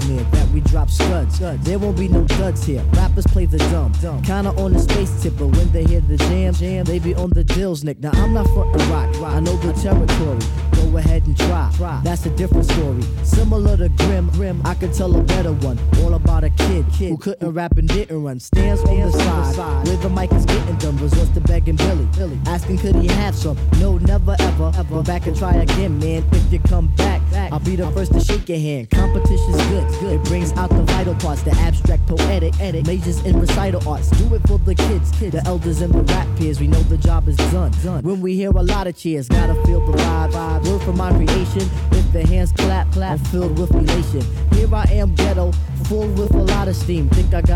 man, that we drop scuds. There won't be no duds here. Rappers play the dumb. Kinda on the space tip, but when they hear the jam, they be on the dills, Nick. Now I'm not frontin' rock. I know the territory. Go ahead and try. That's a different story. Similar to Grim, I could tell a better one. All about a kid who couldn't rap and didn't run. Stands on the side where the mic is getting done. Resorts to begging Billy, asking could he have some. No, never ever. Go back and try again, man. If you come back, I'll be the first to shake your hand. Competition's good. It brings out the vital parts, the abstract, poetic, majors in recital arts. Do it for the kids, the elders and the rap peers. We know the job is done. When we hear a lot of cheers, gotta feel the vibe. Word from my creation. If the hands clap, I'm filled with elation. Here I am, ghetto, full with a lot of steam. I think I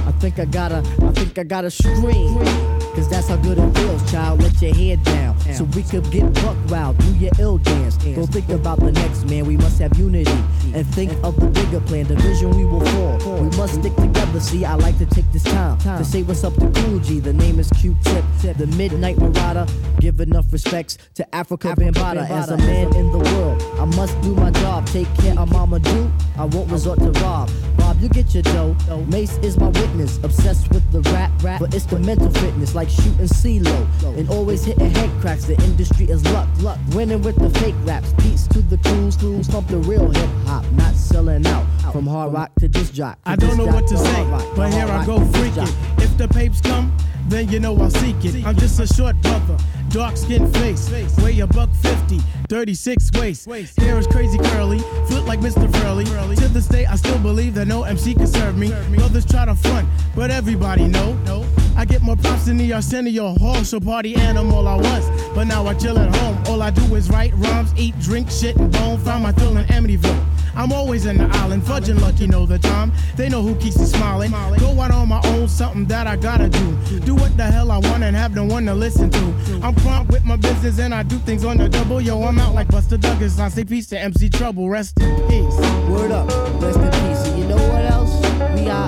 gotta scream. Cause that's how good it feels, child. Let your head down so we could get buck wild. Do your ill dance. Don't think about the next man. We must have unity and think of the bigger plan. Division we will fall. We must stick together. See, I like to take this time to say what's up to Cool G. The name is Q-Tip, the Midnight Marauder. Give enough respects to Africa Bambaataa. As a man in the world, I must do my job. Take care of Mama Do. I won't resort to rob. Bob, you get your dough. Mace is my witness. Obsessed with the rap, but it's the mental fitness. Like shooting CeeLo and always hitting head cracks. The industry is luck. Winning with the fake raps. Peace to the crews who pump the real hip hop. Not selling out from hard rock to disc jock. I don't know what to say, but here I go freaking. If the papes come, then you know I'll seek it. I'm just a short brother, dark skin face, weigh a $150, 36 waist. Hair is crazy curly, foot like Mr. Furley. To this day I still believe that no MC can serve me. Brothers try to front, but everybody know. I get more props than the Arsenio Hall, so party animal I was, but now I chill at home. All I do is write rhymes, eat, drink, shit, and bone. Find my thrill in Amityville. I'm always in the island, fudging lucky know the time. They know who keeps me smiling. Go out on my own, something that I gotta do. Do what the hell I want and have no one to listen to. I'm prompt with my business and I do things on the double. Yo, I'm out like Buster Douglas. I say peace to MC Trouble. Rest in peace. Word up, rest in peace. And you know what else? We got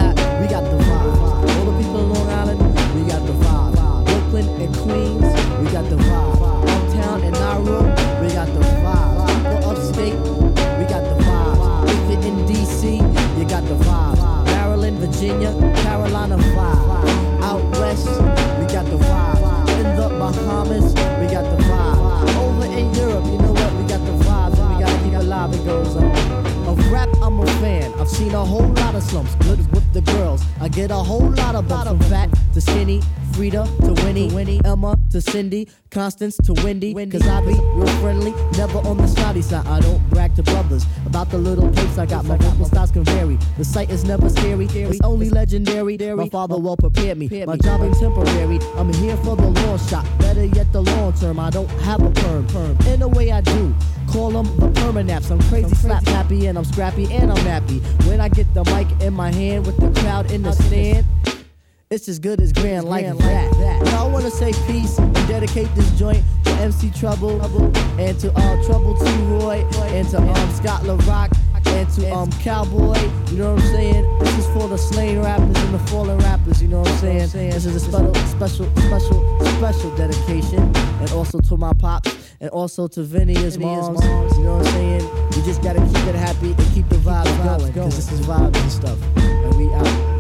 the vibe. All the people in Long Island, we got the vibe. Brooklyn and Queens, we got the vibe. Uptown and Nauru, we got the vibe. The upstate, we got the vibe. If you're in DC, you got the vibe. Maryland, Virginia, Carolina vibe. Out west, we got the vibe. In the Bahamas, we got the vibe. Over in Europe, you know what? We got the vibes and we gotta keep it live. It goes on. Of rap, I'm a fan. I've seen a whole lot of slumps. Good with the girls. I get a whole lot of bumps. From fat to skinny, Frida to Winnie, Emma to Cindy, Constance to Wendy. Cause I be real friendly, never on the snotty side. I don't brag to brothers about the little tapes I got. My vocal styles can vary. The sight is never scary, it's only legendary. My father well prepared me. My job ain't temporary. I'm here for the long shot. Better yet the long term. I don't have a perm. In a way I do. Call them the permanaps. I'm crazy, slap happy, and I'm scrappy, and I'm happy. When I get the mic in my hand with the crowd in the stand, it's as good as grand like that. Now I wanna say peace and dedicate this joint to MC Trouble and to Trouble T. Roy and to Scott LaRock and to Cowboy. You know what I'm saying? This is for the slain rappers and the fallen rappers. You know what I'm saying? This is a special dedication, and also to my pops and also to Vinny's moms. You know what I'm saying? We just gotta keep it happy and keep the vibes going, cause this is vibes and stuff. And we out.